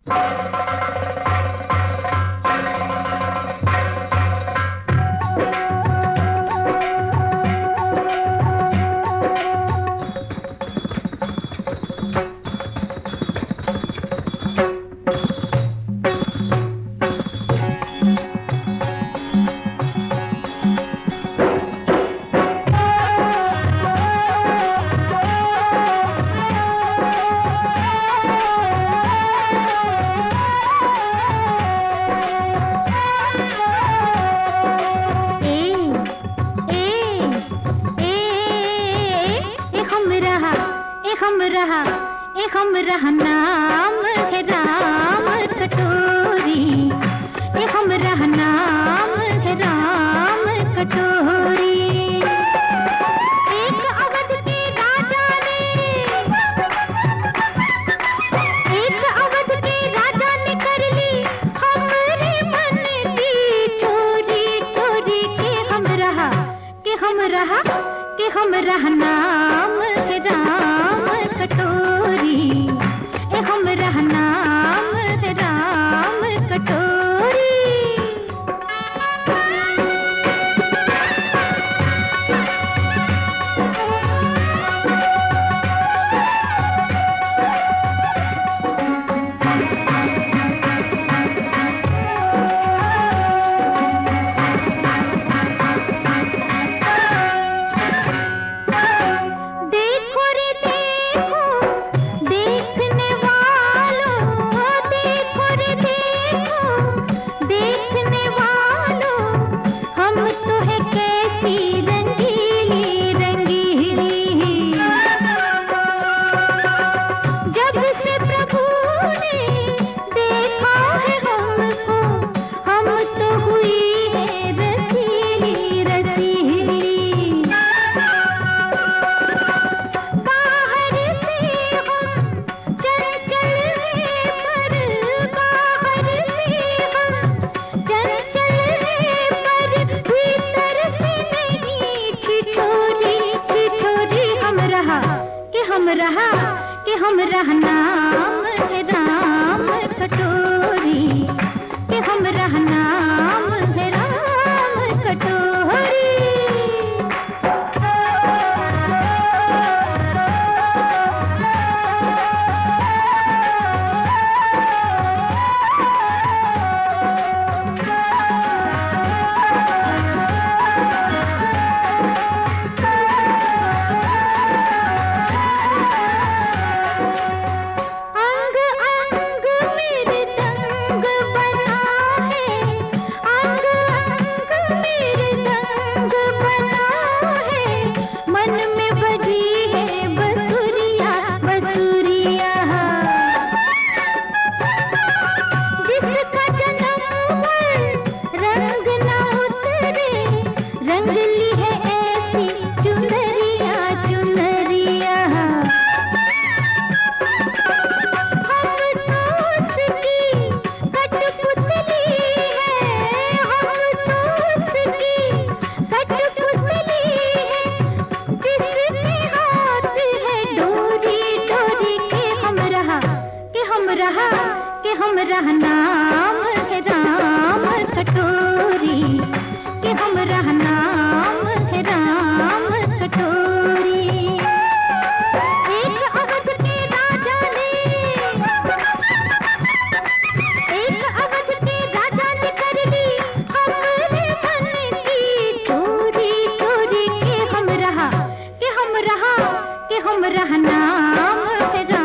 हम रहा नाम है राम कटोरी, ये हम रहा नाम है राम कटोरी। एक अवध के राजा ने, एक अवध के राजा ने कर ली हमरे मन की चोरी चोरी। के हम रहा नाम है राम कटोरी, ए हम रहा नाम है राम कटोरी। हम रहा नाम है राम कटोरी, कि हम रहा नाम है राम कटोरी। हम रहा नाम है राम कटोरी, कि हम रहा नाम है राम कटोरी। एक अवध के राजा ने, एक अवध के राजा ने कर ली हमरे मन की चोरी चोरी। के हम रहा नाम है राम।